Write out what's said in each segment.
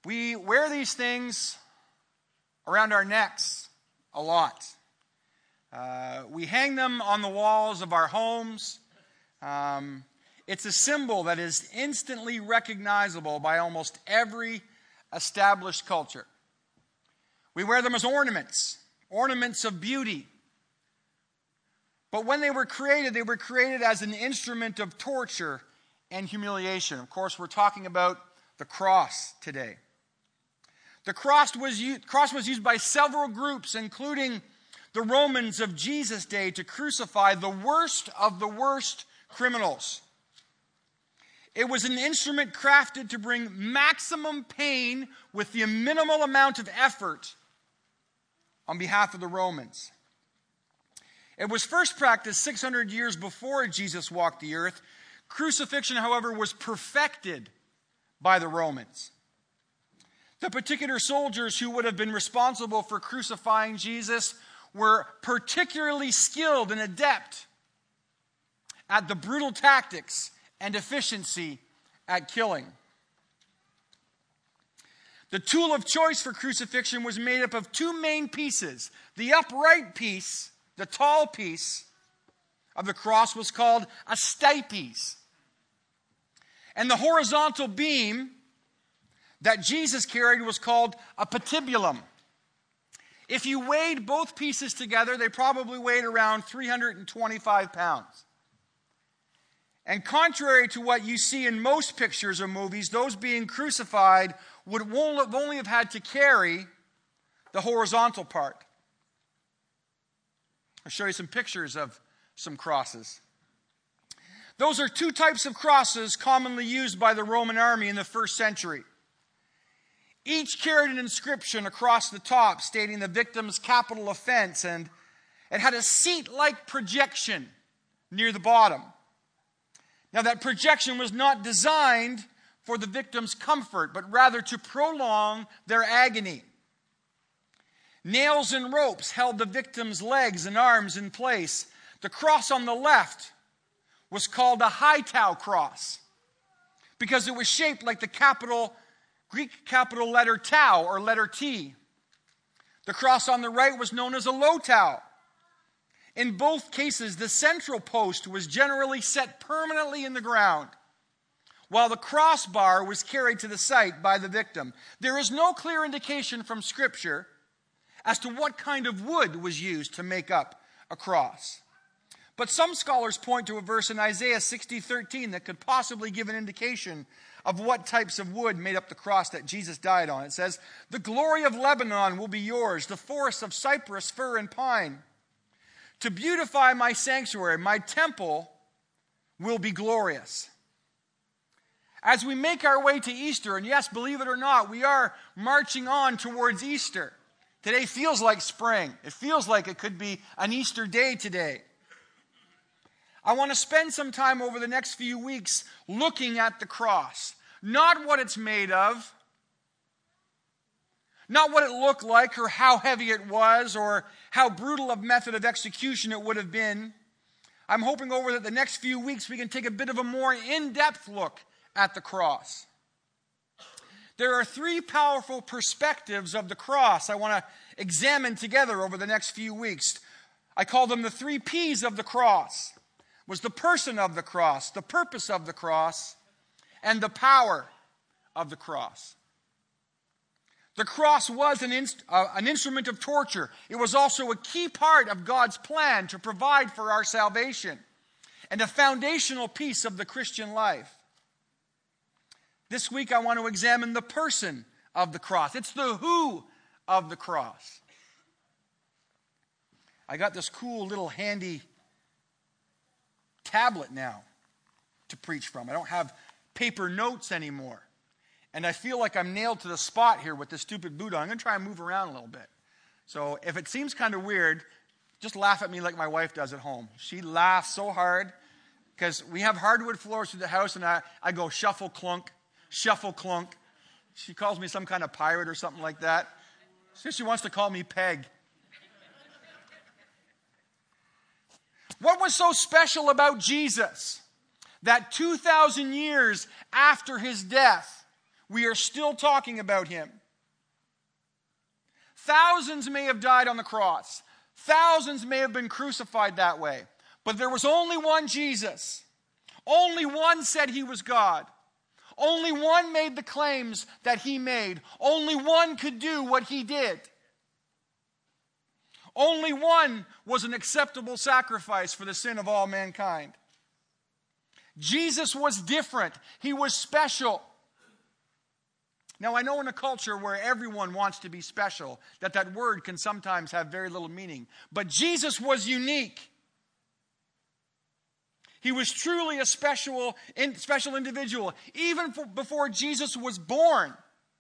We wear these things around our necks a lot. We hang them on the walls of our homes. It's a symbol that is instantly recognizable by almost every established culture. We wear them as ornaments of beauty. But when they were created as an instrument of torture and humiliation. Of course, we're talking about the cross today. The cross was used by several groups, including the Romans of Jesus' day, to crucify the worst of the worst criminals. It was an instrument crafted to bring maximum pain with the minimal amount of effort on behalf of the Romans. It was first practiced 600 years before Jesus walked the earth. Crucifixion, however, was perfected by the Romans. The particular soldiers who would have been responsible for crucifying Jesus were particularly skilled and adept at the brutal tactics and efficiency at killing. The tool of choice for crucifixion was made up of two main pieces. The upright piece, the tall piece of the cross, was called a stipes. And the horizontal beam that Jesus carried was called a patibulum. If you weighed both pieces together, they probably weighed around 325 pounds. And contrary to what you see in most pictures or movies, those being crucified would only have had to carry the horizontal part. I'll show you some pictures of some crosses. Those are two types of crosses commonly used by the Roman army in the first century. Each carried an inscription across the top stating the victim's capital offense, and it had a seat-like projection near the bottom. Now, that projection was not designed for the victim's comfort, but rather to prolong their agony. Nails and ropes held the victim's legs and arms in place. The cross on the left was called a Hightow cross because it was shaped like the Greek capital letter tau or letter T. The cross on the right was known as a low tau. In both cases, the central post was generally set permanently in the ground, while the crossbar was carried to the site by the victim. There is no clear indication from Scripture as to what kind of wood was used to make up a cross. But some scholars point to a verse in Isaiah 60:13 that could possibly give an indication of what types of wood made up the cross that Jesus died on. It says, "The glory of Lebanon will be yours, the forests of cypress, fir, and pine. To beautify my sanctuary, my temple will be glorious." As we make our way to Easter, and yes, believe it or not, we are marching on towards Easter. Today feels like spring. It feels like it could be an Easter day today. I want to spend some time over the next few weeks looking at the cross. Not what it's made of, not what it looked like or how heavy it was or how brutal a method of execution it would have been. I'm hoping over the next few weeks we can take a bit of a more in-depth look at the cross. There are three powerful perspectives of the cross I want to examine together over the next few weeks. I call them the 3 P's of the cross. It was the person of the cross, the purpose of the cross, and the power of the cross. The cross was an instrument of torture. It was also a key part of God's plan to provide for our salvation and a foundational piece of the Christian life. This week I want to examine the person of the cross. It's the who of the cross. I got this cool little handy tablet now to preach from. I don't have paper notes anymore. And I feel like I'm nailed to the spot here with this stupid boot on. I'm going to try and move around a little bit. So if it seems kind of weird, just laugh at me like my wife does at home. She laughs so hard because we have hardwood floors through the house, and I go shuffle, clunk, shuffle, clunk. She calls me some kind of pirate or something like that. She wants to call me Peg. What was so special about Jesus that 2,000 years after his death, we are still talking about him. Thousands may have died on the cross. Thousands may have been crucified that way. But there was only one Jesus. Only one said he was God. Only one made the claims that he made. Only one could do what he did. Only one was an acceptable sacrifice for the sin of all mankind. Jesus was different. He was special. Now, I know in a culture where everyone wants to be special, that word can sometimes have very little meaning. But Jesus was unique. He was truly a special individual. Even before Jesus was born,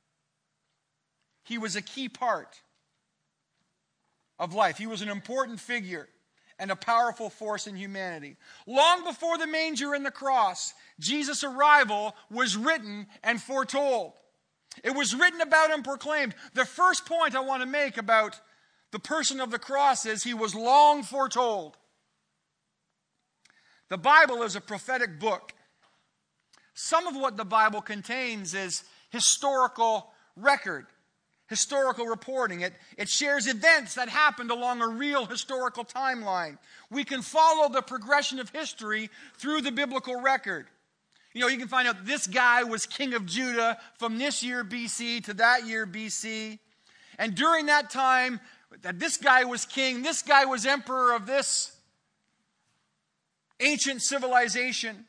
he was a key part of life. He was an important figure and a powerful force in humanity. Long before the manger and the cross, Jesus' arrival was written and foretold. It was written about and proclaimed. The first point I want to make about the person of the cross is he was long foretold. The Bible is a prophetic book. Some of what the Bible contains is historical record, historical reporting. It shares events that happened along a real historical timeline. We can follow the progression of history through the biblical record. You can find out this guy was king of Judah from this year BC to that year BC. And during that time, that this guy was king, this guy was emperor of this ancient civilization.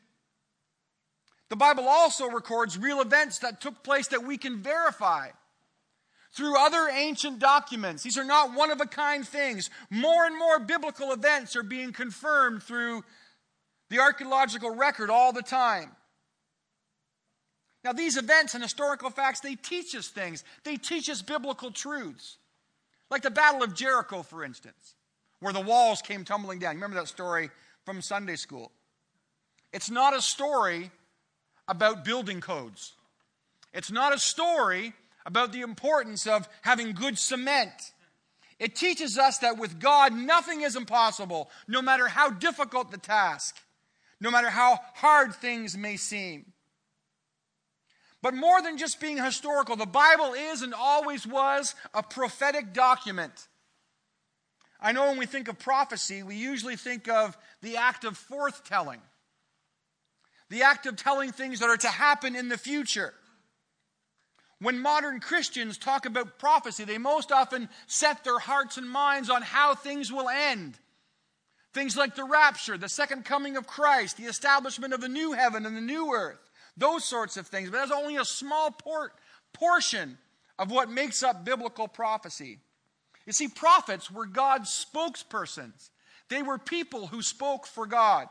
The Bible also records real events that took place that we can verify through other ancient documents. These are not one-of-a-kind things. More and more biblical events are being confirmed through the archaeological record all the time. Now, these events and historical facts, they teach us things. They teach us biblical truths. Like the Battle of Jericho, for instance, where the walls came tumbling down. You remember that story from Sunday school? It's not a story about building codes. It's not a story about the importance of having good cement. It teaches us that with God, nothing is impossible, no matter how difficult the task, no matter how hard things may seem. But more than just being historical, the Bible is and always was a prophetic document. I know when we think of prophecy, we usually think of the act of forthtelling. The act of telling things that are to happen in the future. When modern Christians talk about prophecy, they most often set their hearts and minds on how things will end. Things like the rapture, the second coming of Christ, the establishment of the new heaven and the new earth. Those sorts of things. But that's only a small portion of what makes up biblical prophecy. You see, prophets were God's spokespersons. They were people who spoke for God.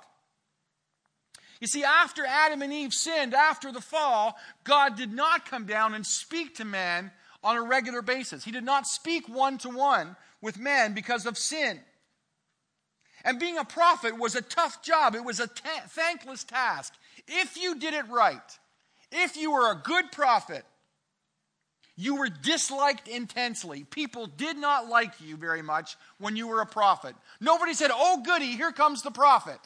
You see, after Adam and Eve sinned, after the fall, God did not come down and speak to man on a regular basis. He did not speak one-to-one with man because of sin. And being a prophet was a tough job. It was a thankless task. If you did it right, if you were a good prophet, you were disliked intensely. People did not like you very much when you were a prophet. Nobody said, "Oh, goody, here comes the prophet."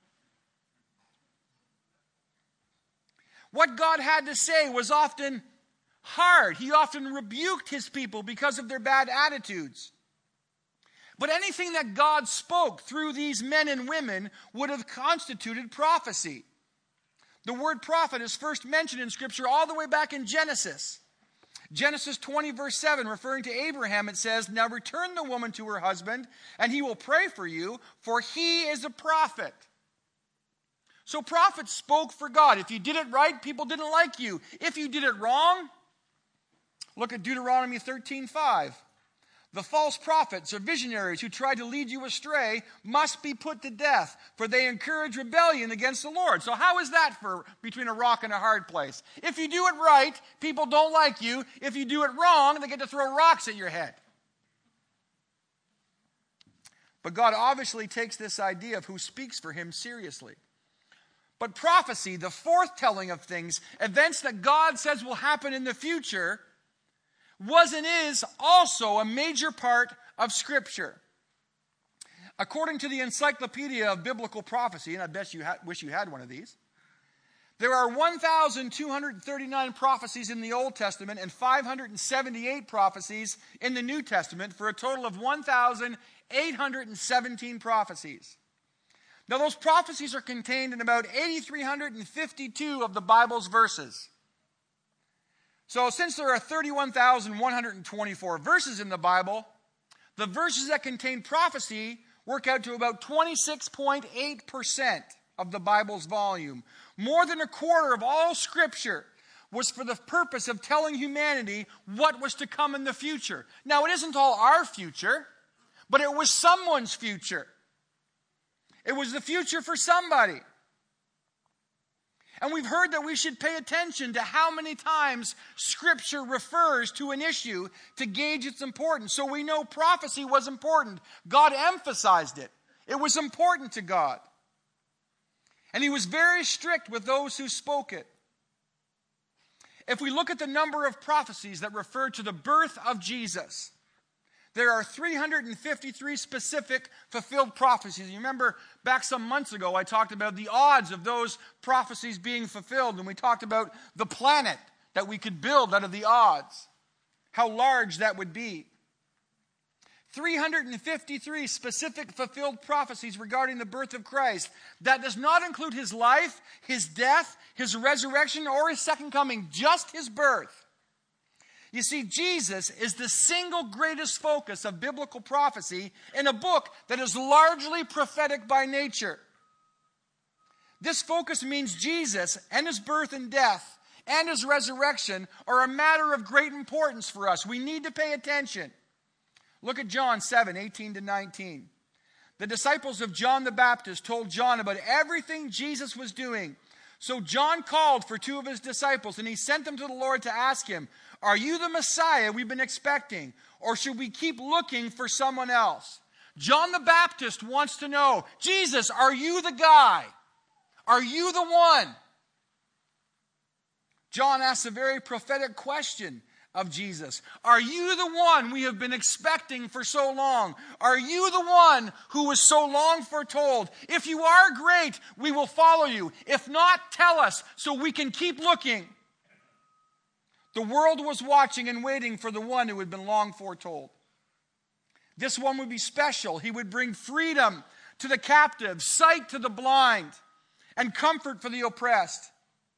What God had to say was often hard. He often rebuked his people because of their bad attitudes. But anything that God spoke through these men and women would have constituted prophecy. The word prophet is first mentioned in Scripture all the way back in Genesis. Genesis 20 verse 7, referring to Abraham, it says, "Now return the woman to her husband, and he will pray for you, for he is a prophet." So prophets spoke for God. If you did it right, people didn't like you. If you did it wrong, look at Deuteronomy 13:5. "The false prophets or visionaries who try to lead you astray must be put to death, for they encourage rebellion against the Lord." So how is that for between a rock and a hard place? If you do it right, people don't like you. If you do it wrong, they get to throw rocks at your head. But God obviously takes this idea of who speaks for him seriously. But prophecy, the forthtelling of things, events that God says will happen in the future, was and is also a major part of Scripture. According to the Encyclopedia of Biblical Prophecy, and I bet you wish you had one of these, There are 1,239 prophecies in the Old Testament and 578 prophecies in the New Testament for a total of 1,817 prophecies. Now those prophecies are contained in about 8,352 of the Bible's verses. So since there are 31,124 verses in the Bible, the verses that contain prophecy work out to about 26.8% of the Bible's volume. More than a quarter of all Scripture was for the purpose of telling humanity what was to come in the future. Now, it isn't all our future, but it was someone's future. It was the future for somebody. And we've heard that we should pay attention to how many times Scripture refers to an issue to gauge its importance. So we know prophecy was important. God emphasized it. It was important to God. And he was very strict with those who spoke it. If we look at the number of prophecies that refer to the birth of Jesus, there are 353 specific fulfilled prophecies. You remember back some months ago I talked about the odds of those prophecies being fulfilled, and we talked about the planet that we could build out of the odds, how large that would be. 353 specific fulfilled prophecies regarding the birth of Christ. That does not include his life, his death, his resurrection, or his second coming, just his birth. You see, Jesus is the single greatest focus of biblical prophecy in a book that is largely prophetic by nature. This focus means Jesus and his birth and death and his resurrection are a matter of great importance for us. We need to pay attention. Look at John 7, 18 to 19. The disciples of John the Baptist told John about everything Jesus was doing. So John called for two of his disciples, and he sent them to the Lord to ask him, "Are you the Messiah we've been expecting, or should we keep looking for someone else?" John the Baptist wants to know, Jesus, are you the guy? Are you the one? John asks a very prophetic question of Jesus. Are you the one we have been expecting for so long? Are you the one who was so long foretold? If you are, great, we will follow you. If not, tell us so we can keep looking. The world was watching and waiting for the one who had been long foretold. This one would be special. He would bring freedom to the captive, sight to the blind, and comfort for the oppressed.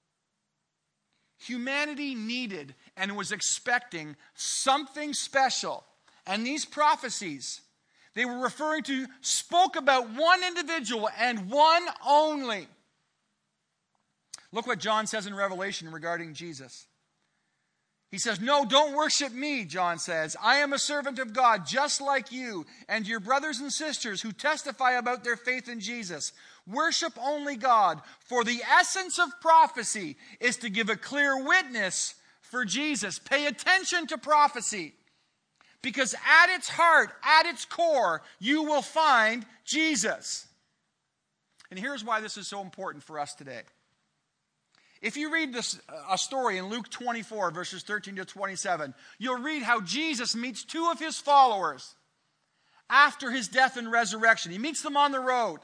Humanity needed and was expecting something special. And these prophecies, they were referring to, spoke about one individual and one only. Look what John says in Revelation regarding Jesus. He says, "No, don't worship me," John says. "I am a servant of God, just like you and your brothers and sisters who testify about their faith in Jesus. Worship only God, for the essence of prophecy is to give a clear witness for Jesus." Pay attention to prophecy, because at its heart, at its core, you will find Jesus. And here's why this is so important for us today. If you read a story in Luke 24, verses 13 to 27, you'll read how Jesus meets two of his followers after his death and resurrection. He meets them on the road.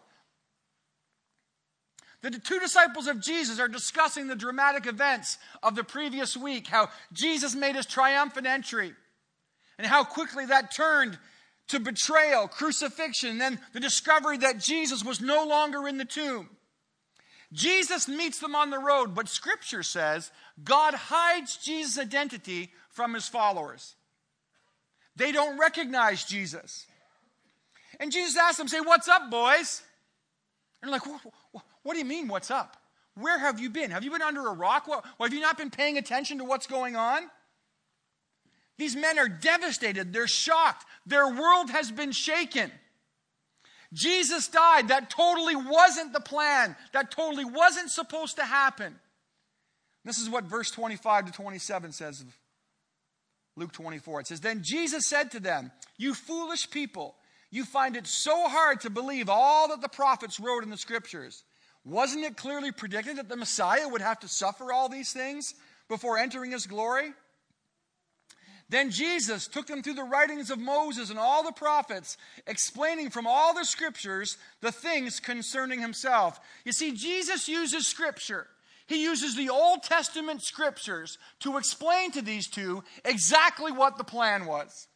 The two disciples of Jesus are discussing the dramatic events of the previous week, how Jesus made his triumphant entry, and how quickly that turned to betrayal, crucifixion, and then the discovery that Jesus was no longer in the tomb. Jesus meets them on the road, but Scripture says God hides Jesus' identity from his followers. They don't recognize Jesus. And Jesus asks them, say, "What's up, boys?" And they're like, what do you mean, what's up? Where have you been? Have you been under a rock? Have you not been paying attention to what's going on? These men are devastated. They're shocked. Their world has been shaken. Jesus died. That totally wasn't the plan. That totally wasn't supposed to happen. This is what verse 25 to 27 says of Luke 24. It says, "Then Jesus said to them, 'You foolish people, you find it so hard to believe all that the prophets wrote in the Scriptures. Wasn't it clearly predicted that the Messiah would have to suffer all these things before entering his glory?' Then Jesus took them through the writings of Moses and all the prophets, explaining from all the Scriptures the things concerning himself." You see, Jesus uses Scripture. He uses the Old Testament scriptures to explain to these two exactly what the plan was.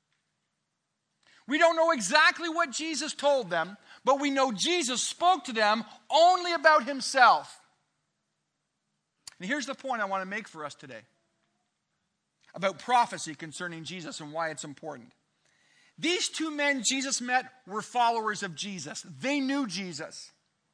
We don't know exactly what Jesus told them, but we know Jesus spoke to them only about himself. And here's the point I want to make for us today about prophecy concerning Jesus and why it's important. These two men Jesus met were followers of Jesus. They knew Jesus.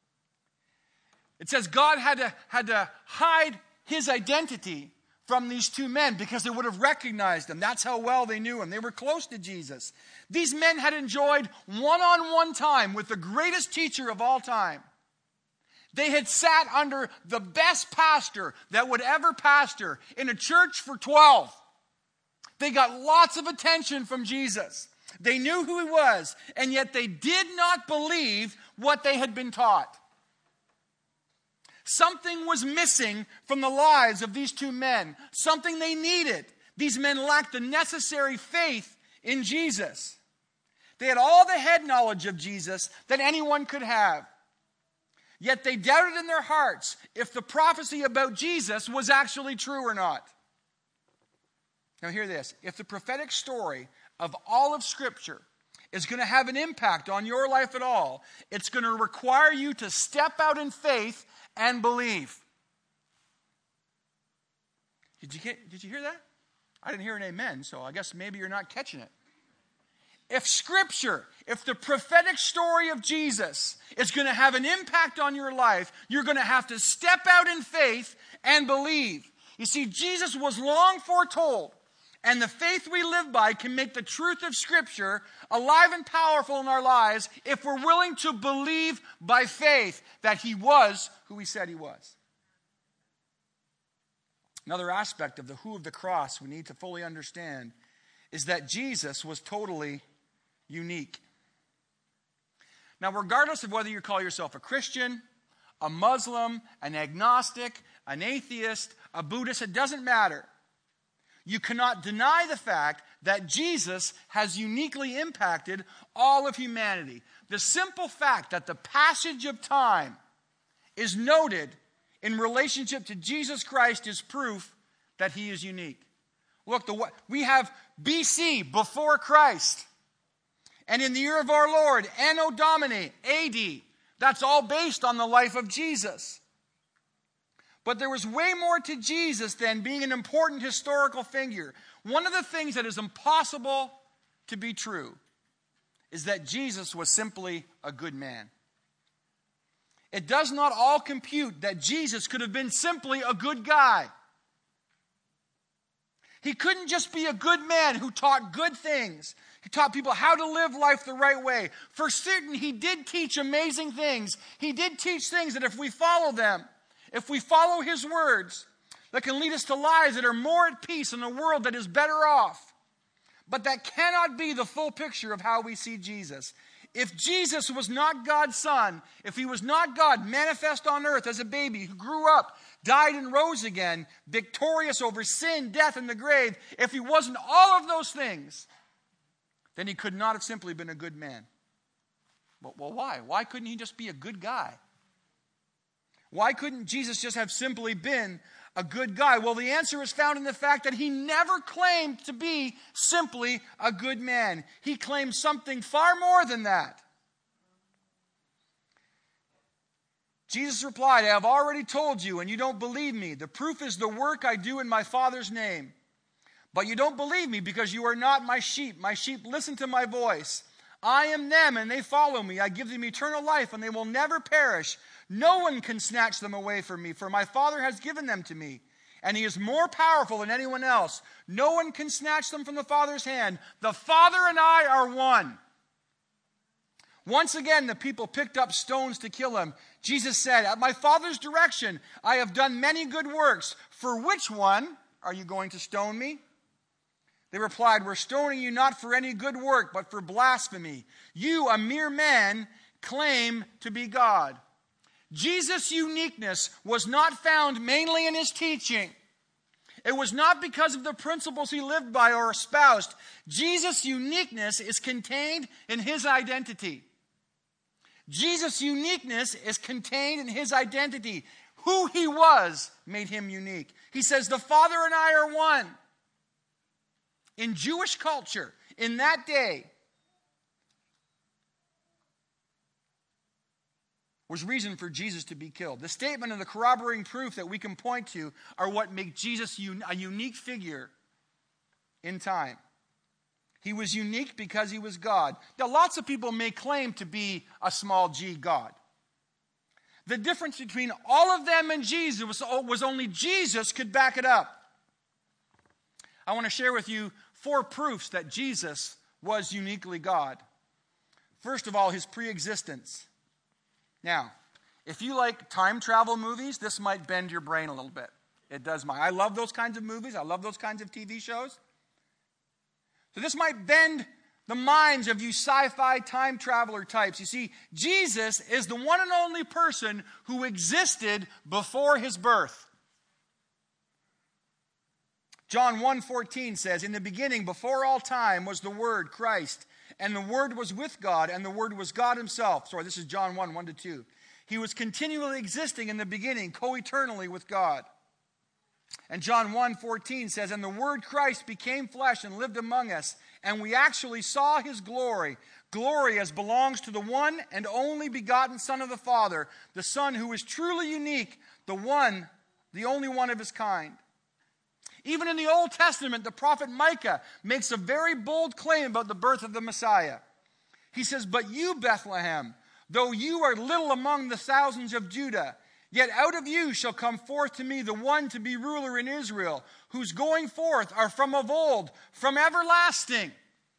It says God had to hide his identity from these two men because they would have recognized him. That's how well they knew him. They were close to Jesus. These men had enjoyed one-on-one time with the greatest teacher of all time. They had sat under the best pastor that would ever pastor in a church for 12. They got lots of attention from Jesus. They knew who he was, and yet they did not believe what they had been taught. Something was missing from the lives of these two men. Something they needed. These men lacked the necessary faith in Jesus. They had all the head knowledge of Jesus that anyone could have. Yet they doubted in their hearts if the prophecy about Jesus was actually true or not. Now hear this. If the prophetic story of all of Scripture is going to have an impact on your life at all, it's going to require you to step out in faith and believe. Did you hear that? I didn't hear an amen, so I guess maybe you're not catching it. If Scripture, if the prophetic story of Jesus is going to have an impact on your life, you're going to have to step out in faith and believe. You see, Jesus was long foretold, and the faith we live by can make the truth of Scripture alive and powerful in our lives if we're willing to believe by faith that he was who he said he was. Another aspect of the who of the cross we need to fully understand is that Jesus was totally unique. Now, regardless of whether you call yourself a Christian, a Muslim, an agnostic, an atheist, a Buddhist, it doesn't matter. You cannot deny the fact that Jesus has uniquely impacted all of humanity. The simple fact that the passage of time is noted in relationship to Jesus Christ is proof that he is unique. Look, we have BC, before Christ. And in the year of our Lord, Anno Domini, AD. That's all based on the life of Jesus. But there was way more to Jesus than being an important historical figure. One of the things that is impossible to be true is that Jesus was simply a good man. It does not all compute that Jesus could have been simply a good guy. He couldn't just be a good man who taught good things. He taught people how to live life the right way. For certain, he did teach amazing things. He did teach things that if we follow them, if we follow his words, that can lead us to lives that are more at peace in a world that is better off. But that cannot be the full picture of how we see Jesus. If Jesus was not God's son, if he was not God manifest on earth as a baby who grew up, died and rose again, victorious over sin, death, and the grave, if he wasn't all of those things, then he could not have simply been a good man. Well, why? Why couldn't he just be a good guy? Why couldn't Jesus just have simply been a good guy? Well, the answer is found in the fact that he never claimed to be simply a good man. He claimed something far more than that. Jesus replied, I have already told you, and you don't believe me. The proof is the work I do in my Father's name. But you don't believe me because you are not my sheep. My sheep listen to my voice. I am them, and they follow me. I give them eternal life, and they will never perish. No one can snatch them away from me, for my Father has given them to me. And he is more powerful than anyone else. No one can snatch them from the Father's hand. The Father and I are one. Once again, the people picked up stones to kill him. Jesus said, at my Father's direction, I have done many good works. For which one are you going to stone me? They replied, we're stoning you not for any good work, but for blasphemy. You, a mere man, claim to be God. Jesus' uniqueness was not found mainly in his teaching. It was not because of the principles he lived by or espoused. Jesus' uniqueness is contained in his identity. Jesus' uniqueness is contained in his identity. Who who he was made him unique. He says, the Father and I are one. In Jewish culture, in that day, was reason for Jesus to be killed. The statement and the corroborating proof that we can point to are what make Jesus a unique figure in time. He was unique because he was God. Now, lots of people may claim to be a small g God. The difference between all of them and Jesus was only Jesus could back it up. I want to share with you 4 proofs that Jesus was uniquely God. First of all, his pre-existence. Now, if you like time travel movies, this might bend your brain a little bit. It does mine. I love those kinds of movies. I love those kinds of TV shows. So this might bend the minds of you sci-fi time traveler types. You see, Jesus is the one and only person who existed before his birth. John 1:14 says, in the beginning, before all time, was the Word, Christ, and the Word was with God, and the Word was God himself. Sorry, this is John 1:1-2. He was continually existing in the beginning, co-eternally with God. And John 1:14 says, and the Word Christ became flesh and lived among us, and we actually saw his glory. Glory as belongs to the one and only begotten Son of the Father, the Son who is truly unique, the only one of his kind. Even in the Old Testament, the prophet Micah makes a very bold claim about the birth of the Messiah. He says, but you, Bethlehem, though you are little among the thousands of Judah, yet out of you shall come forth to me the one to be ruler in Israel, whose going forth are from of old, from everlasting.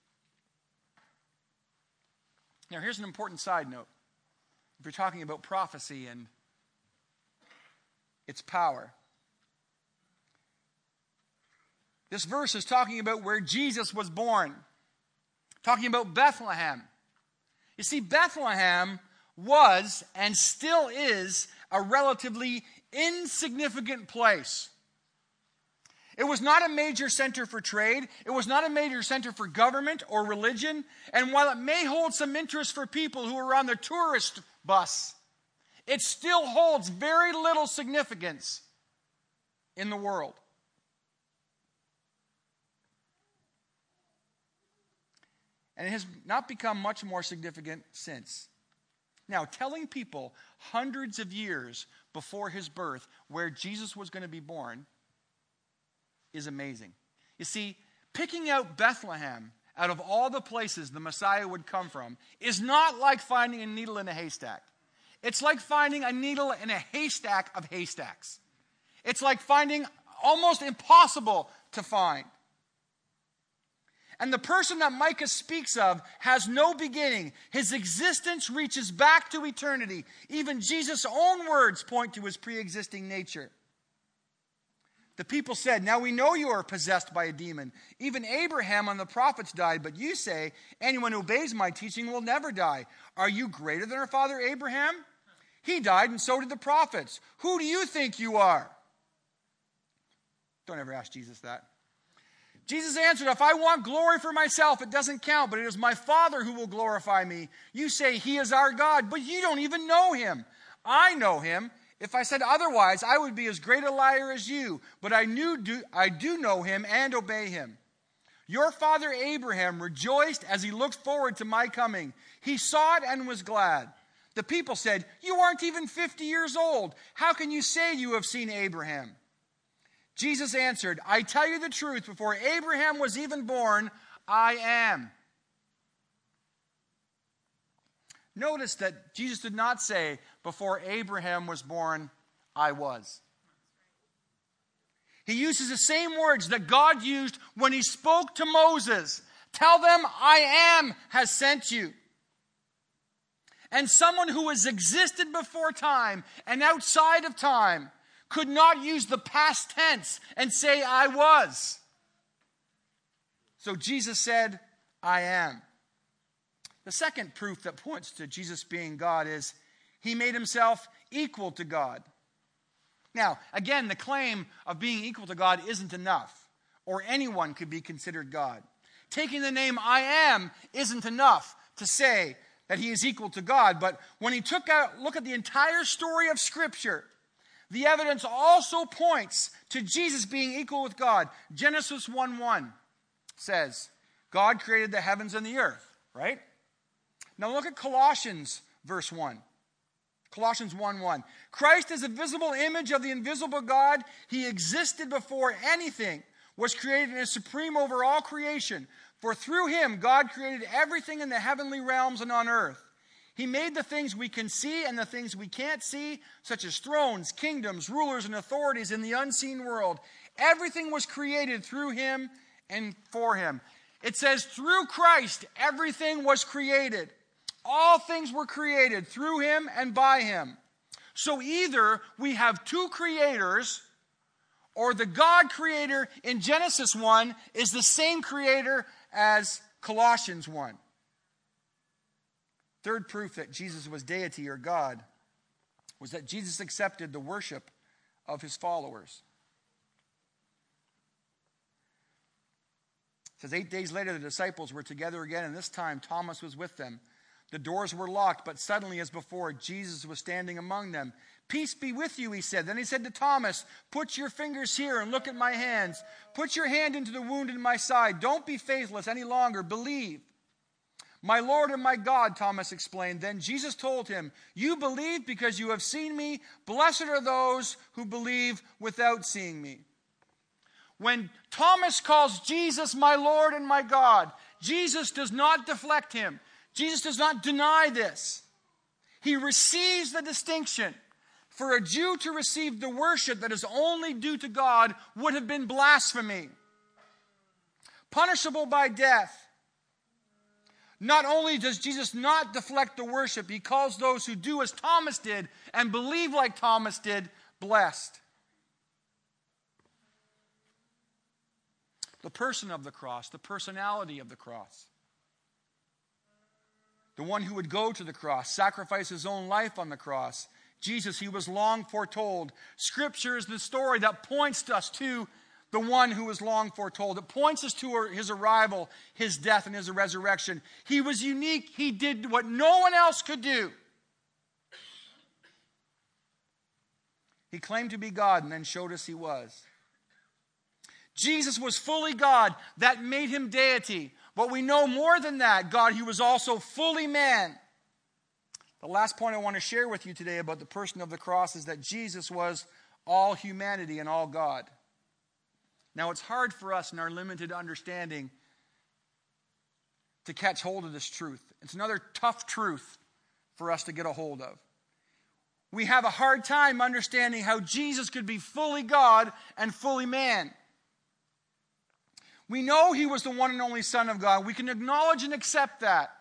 Now here's an important side note. If you're talking about prophecy and its power. This verse is talking about where Jesus was born. Talking about Bethlehem. You see, Bethlehem was and still is a relatively insignificant place. It was not a major center for trade. It was not a major center for government or religion. And while it may hold some interest for people who are on the tourist bus, it still holds very little significance in the world. And it has not become much more significant since. Now, telling people hundreds of years before his birth where Jesus was going to be born is amazing. You see, picking out Bethlehem out of all the places the Messiah would come from is not like finding a needle in a haystack. It's like finding a needle in a haystack of haystacks. It's like finding almost impossible to find. And the person that Micah speaks of has no beginning. His existence reaches back to eternity. Even Jesus' own words point to his pre-existing nature. The people said, now we know you are possessed by a demon. Even Abraham and the prophets died, but you say, anyone who obeys my teaching will never die. Are you greater than our father Abraham? He died and so did the prophets. Who do you think you are? Don't ever ask Jesus that. Jesus answered, if I want glory for myself, it doesn't count, but it is my Father who will glorify me. You say he is our God, but you don't even know him. I know him. If I said otherwise, I would be as great a liar as you, but I do know him and obey him. Your father Abraham rejoiced as he looked forward to my coming. He saw it and was glad. The people said, you aren't even 50 years old. How can you say you have seen Abraham? Jesus answered, I tell you the truth, before Abraham was even born, I am. Notice that Jesus did not say, before Abraham was born, I was. He uses the same words that God used when he spoke to Moses. Tell them, I am has sent you. And someone who has existed before time and outside of time could not use the past tense and say, I was. So Jesus said, I am. The second proof that points to Jesus being God is he made himself equal to God. Now, again, the claim of being equal to God isn't enough, or anyone could be considered God. Taking the name I am isn't enough to say that he is equal to God, but when he look at the entire story of Scripture, The evidence also points to Jesus being equal with God. Genesis 1:1 says, God created the heavens and the earth, right? Now look at Colossians verse 1. Colossians 1:1. Christ is a visible image of the invisible God. He existed before anything was created and is supreme over all creation. For through him, God created everything in the heavenly realms and on earth. He made the things we can see and the things we can't see, such as thrones, kingdoms, rulers, and authorities in the unseen world. Everything was created through him and for him. It says, through Christ, everything was created. All things were created through him and by him. So either we have two creators, or the God creator in Genesis 1 is the same creator as Colossians 1. Third proof that Jesus was deity or God was that Jesus accepted the worship of his followers. It says 8 days later the disciples were together again, and this time Thomas was with them. The doors were locked, but suddenly as before, Jesus was standing among them. Peace be with you, he said. Then he said to Thomas, put your fingers here and look at my hands. Put your hand into the wound in my side. Don't be faithless any longer. Believe. My Lord and my God, Thomas explained. Then Jesus told him, you believe because you have seen me. Blessed are those who believe without seeing me. When Thomas calls Jesus my Lord and my God, Jesus does not deflect him. Jesus does not deny this. He receives the distinction. For a Jew to receive the worship that is only due to God would have been blasphemy, punishable by death. Not only does Jesus not deflect the worship, he calls those who do as Thomas did and believe like Thomas did, blessed. The person of the cross, the personality of the cross. The one who would go to the cross, sacrifice his own life on the cross. Jesus, he was long foretold. Scripture is the story that points us to the one who was long foretold. It points us to his arrival, his death, and his resurrection. He was unique. He did what no one else could do. He claimed to be God and then showed us he was. Jesus was fully God. That made him deity. But we know more than that. God, he was also fully man. The last point I want to share with you today about the person of the cross is that Jesus was all humanity and all God. Now, it's hard for us in our limited understanding to catch hold of this truth. It's another tough truth for us to get a hold of. We have a hard time understanding how Jesus could be fully God and fully man. We know he was the one and only Son of God. We can acknowledge and accept that.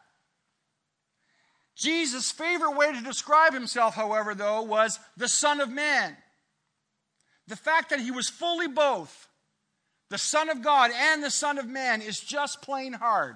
Jesus' favorite way to describe himself, however, though, was the Son of Man. The fact that he was fully both, the Son of God and the Son of Man, is just plain hard.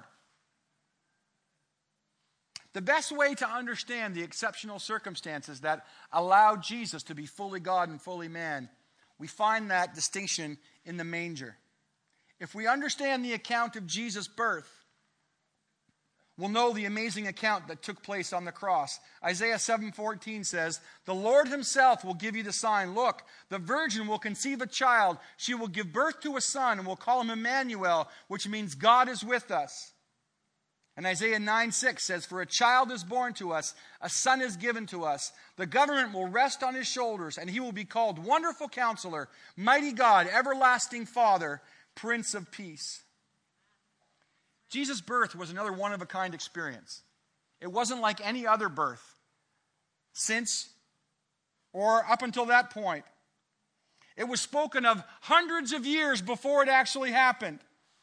The best way to understand the exceptional circumstances that allowed Jesus to be fully God and fully man, we find that distinction in the manger. If we understand the account of Jesus' birth, we'll know the amazing account that took place on the cross. Isaiah 7:14 says, the Lord himself will give you the sign. Look, the virgin will conceive a child. She will give birth to a son and will call him Emmanuel, which means God is with us. And Isaiah 9:6 says, for a child is born to us, a son is given to us. The government will rest on his shoulders, and he will be called Wonderful Counselor, Mighty God, Everlasting Father, Prince of Peace. Jesus' birth was another one-of-a-kind experience. It wasn't like any other birth since or up until that point. It was spoken of hundreds of years before it actually happened.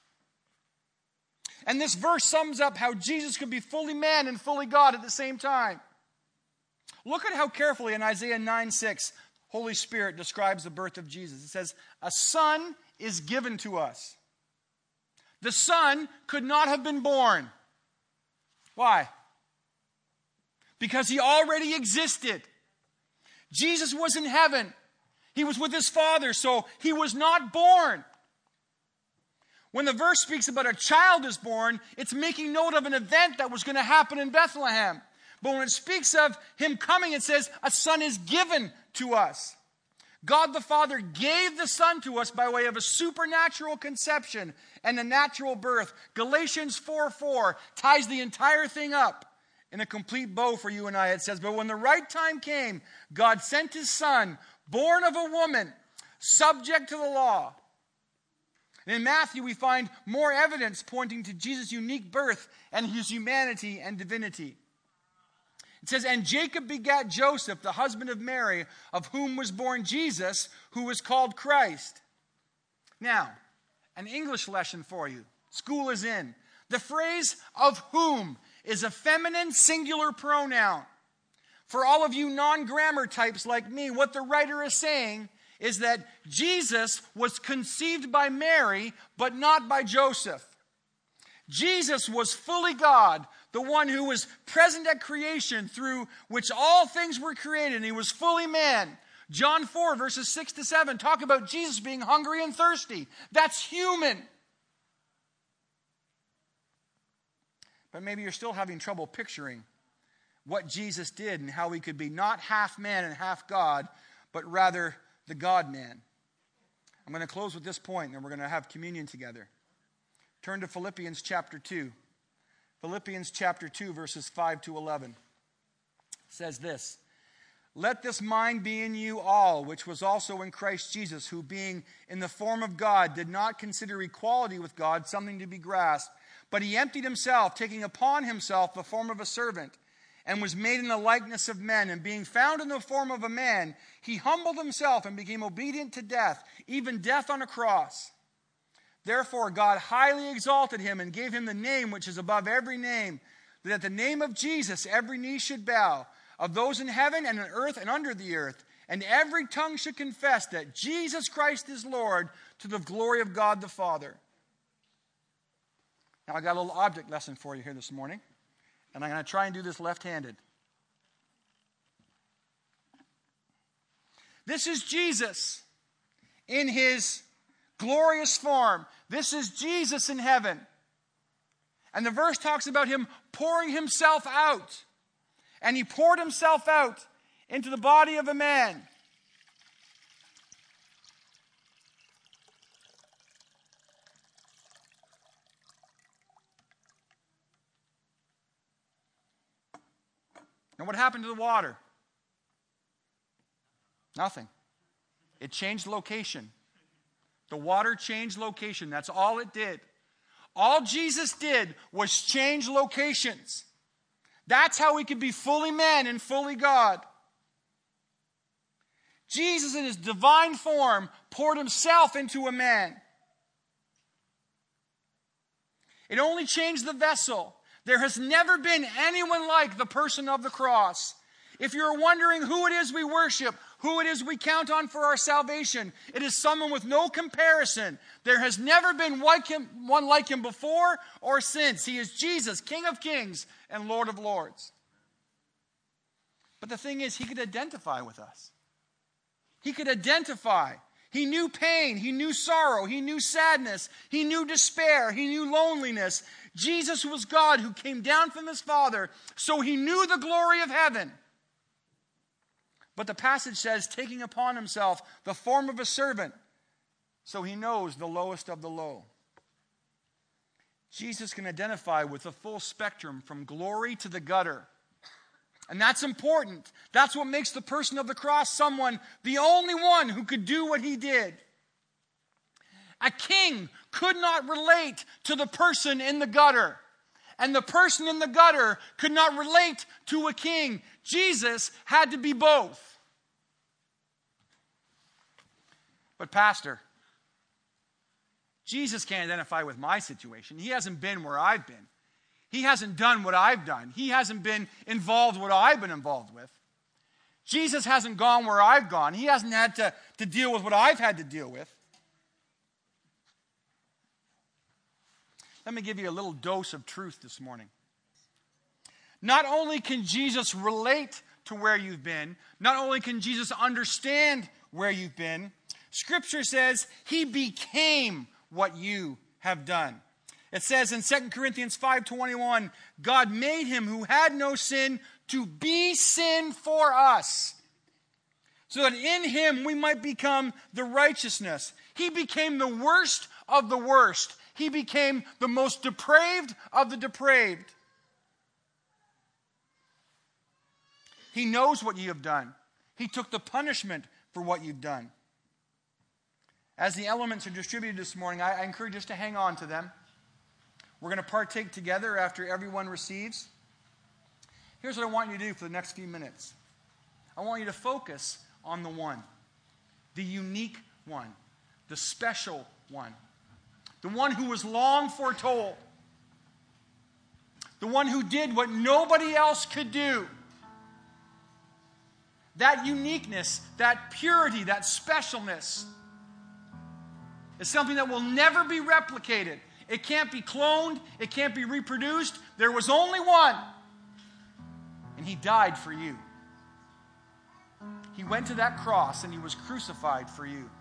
And this verse sums up how Jesus could be fully man and fully God at the same time. Look at how carefully in Isaiah 9:6, Holy Spirit describes the birth of Jesus. It says, a son is given to us. The Son could not have been born. Why? Because he already existed. Jesus was in heaven. He was with his Father, so he was not born. When the verse speaks about a child is born, it's making note of an event that was going to happen in Bethlehem. But when it speaks of him coming, it says a son is given to us. God the Father gave the Son to us by way of a supernatural conception and a natural birth. Galatians 4:4 ties the entire thing up in a complete bow for you and I. It says, but when the right time came, God sent his Son, born of a woman, subject to the law. And in Matthew, we find more evidence pointing to Jesus' unique birth and his humanity and divinity. It says, and Jacob begat Joseph, the husband of Mary, of whom was born Jesus, who was called Christ. Now, an English lesson for you. School is in. The phrase of whom is a feminine singular pronoun. For all of you non-grammar types like me, what the writer is saying is that Jesus was conceived by Mary, but not by Joseph. Jesus was fully God, the one who was present at creation through which all things were created, and he was fully man. John 4, verses 6 to 7, talk about Jesus being hungry and thirsty. That's human. But maybe you're still having trouble picturing what Jesus did and how he could be not half man and half God, but rather the God-man. I'm going to close with this point, and then we're going to have communion together. Turn to Philippians chapter 2. Philippians chapter 2, verses 5 to 11. It says this, let this mind be in you all, which was also in Christ Jesus, who being in the form of God, did not consider equality with God something to be grasped, but he emptied himself, taking upon himself the form of a servant, and was made in the likeness of men. And being found in the form of a man, he humbled himself and became obedient to death, even death on a cross. Therefore God highly exalted him and gave him the name which is above every name, that at the name of Jesus every knee should bow, of those in heaven and on earth and under the earth, and every tongue should confess that Jesus Christ is Lord, to the glory of God the Father. Now I got a little object lesson for you here this morning, and I'm going to try and do this left-handed. This is Jesus in his glorious form. This is Jesus in heaven. And the verse talks about him pouring himself out. And he poured himself out into the body of a man. And what happened to the water? Nothing. It changed location. The water changed location. That's all it did. All Jesus did was change locations. That's how he could be fully man and fully God. Jesus in his divine form poured himself into a man. It only changed the vessel. There has never been anyone like the person of the cross. If you're wondering who it is we worship, who it is we count on for our salvation, it is someone with no comparison. There has never been one like him before or since. He is Jesus, King of kings and Lord of lords. But the thing is, he could identify with us. He could identify. He knew pain. He knew sorrow. He knew sadness. He knew despair. He knew loneliness. Jesus was God who came down from his Father, so he knew the glory of heaven. But the passage says, taking upon himself the form of a servant, so he knows the lowest of the low. Jesus can identify with the full spectrum from glory to the gutter. And that's important. That's what makes the person of the cross someone, the only one who could do what he did. A king could not relate to the person in the gutter. And the person in the gutter could not relate to a king. Jesus had to be both. But Pastor, Jesus can't identify with my situation. He hasn't been where I've been. He hasn't done what I've done. He hasn't been involved with what I've been involved with. Jesus hasn't gone where I've gone. He hasn't had to deal with what I've had to deal with. Let me give you a little dose of truth this morning. Not only can Jesus relate to where you've been, not only can Jesus understand where you've been, Scripture says he became what you have done. It says in 2 Corinthians 5:21, God made him who had no sin to be sin for us, so that in him we might become the righteousness. He became the worst of the worst. He became the most depraved of the depraved. He knows what you have done. He took the punishment for what you've done. As the elements are distributed this morning, I encourage us to hang on to them. We're going to partake together after everyone receives. Here's what I want you to do for the next few minutes. I want you to focus on the one, the unique one, the special one, the one who was long foretold, the one who did what nobody else could do. That uniqueness, that purity, that specialness is something that will never be replicated. It can't be cloned. It can't be reproduced. There was only one. And he died for you. He went to that cross and he was crucified for you.